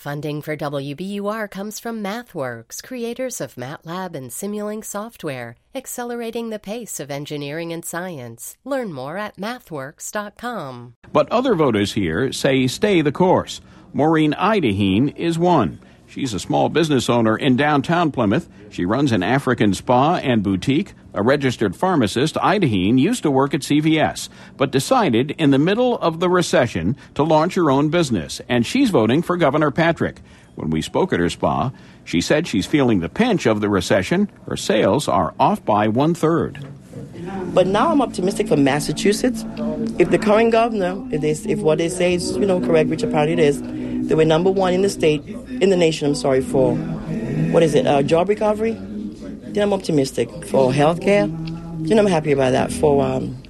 Funding for WBUR comes from MathWorks, creators of MATLAB and Simulink software, accelerating the pace of engineering and science. Learn more at mathworks.com. But other voters here say stay the course. Maureen Idaheen is one. She's a small business owner in downtown Plymouth. She runs an African spa and boutique. A registered pharmacist, Idaheen used to work at CVS, but decided in the middle of the recession to launch her own business, and she's voting for Governor Patrick. When we spoke at her spa, she said she's feeling the pinch of the recession. Her sales are off by 1/3. But now I'm optimistic for Massachusetts. If the current governor, if what they say is, correct, which apparently it is, they were number one in the nation, for, job recovery, then I'm optimistic. For healthcare, then I'm happy about that. For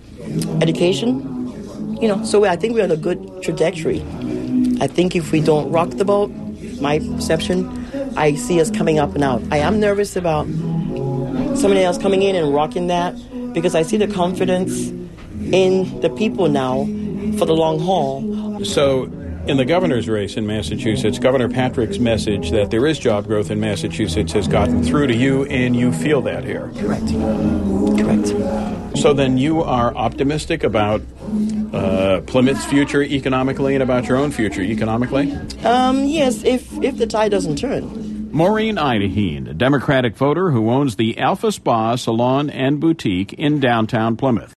education, so I think we're on a good trajectory. I think if we don't rock the boat, my perception, I see us coming up and out. I am nervous about somebody else coming in and rocking that because I see the confidence in the people now for the long haul. So in the governor's race in Massachusetts, Governor Patrick's message that there is job growth in Massachusetts has gotten through to you, and you feel that here. Correct. So then you are optimistic about Plymouth's future economically and about your own future economically? Yes, if the tide doesn't turn. Maureen Idaheen, a Democratic voter who owns the Alpha Spa, Salon, and Boutique in downtown Plymouth.